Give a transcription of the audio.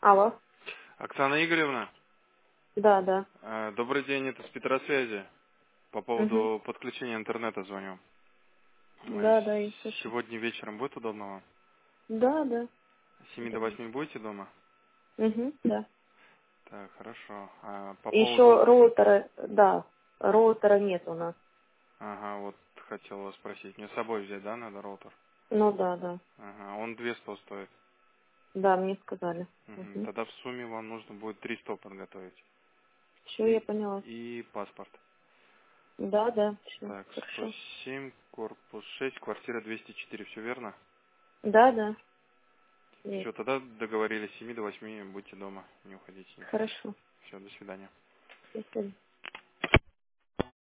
Алло. Оксана Игоревна, Да, да. добрый день, это с Петросвязи. По Угу. поводу подключения интернета звоню. Да, да, я слышу. Сегодня вечером будет удобно вам? Да, да. С 7 до Удобно. 8 будете дома? Угу, да. Так, хорошо. По Еще поводу... роутера, да, роутера нет у нас. Ага, вот хотел вас спросить. Мне с собой взять, да, надо роутер? Ну да, да. Ага, он 200 стоит. Да, мне сказали. Мгм. Угу. Тогда в сумме вам нужно будет 300 подготовить. Все, я И, поняла. и паспорт. Да, да, все, Так, хорошо. 107, корпус 6, квартира 204, все верно? Да, да, Все, есть. тогда договорились, с 7 до 8 будьте дома, не уходите никуда. Хорошо. Все, до свидания. До свидания.